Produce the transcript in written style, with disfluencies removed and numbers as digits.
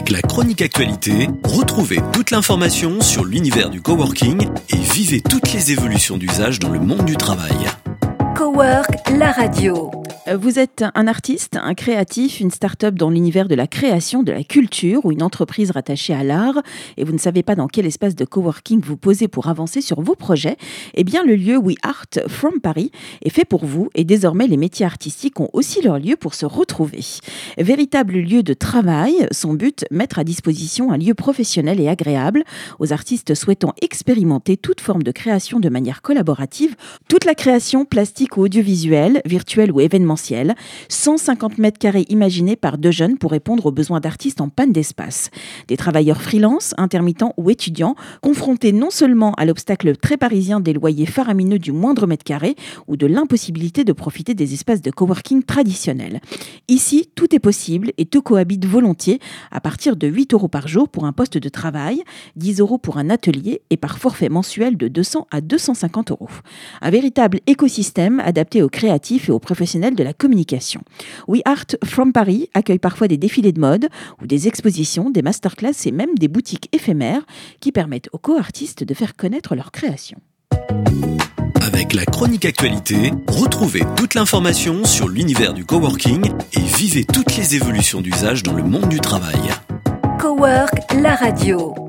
Avec la chronique actualité, retrouvez toute l'information sur l'univers du coworking et vivez toutes les évolutions d'usage dans le monde du travail. Cowork, la radio. Vous êtes un artiste, un créatif, une start-up dans l'univers de la création, de la culture ou une entreprise rattachée à l'art et vous ne savez pas dans quel espace de coworking vous posez pour avancer sur vos projets, eh bien le lieu We Art from Paris est fait pour vous et désormais les métiers artistiques ont aussi leur lieu pour se retrouver. Véritable lieu de travail, son but, mettre à disposition un lieu professionnel et agréable aux artistes souhaitant expérimenter toute forme de création de manière collaborative, toute la création plastique ou audiovisuelle, virtuelle ou événementielle. 150 mètres carrés imaginés par 2 jeunes pour répondre aux besoins d'artistes en panne d'espace. Des travailleurs freelance, intermittents ou étudiants, confrontés non seulement à l'obstacle très parisien des loyers faramineux du moindre mètre carré ou de l'impossibilité de profiter des espaces de coworking traditionnels. Ici, tout est possible et tout cohabite volontiers à partir de 8 € par jour pour un poste de travail, 10 € pour un atelier et par forfait mensuel de 200 à 250 €. Un véritable écosystème adapté aux créatifs et aux professionnels de la communication. We Art from Paris accueille parfois des défilés de mode ou des expositions, des masterclass et même des boutiques éphémères qui permettent aux co-artistes de faire connaître leur création. Avec la chronique actualité, retrouvez toute l'information sur l'univers du coworking et vivez toutes les évolutions d'usage dans le monde du travail. Cowork, la radio.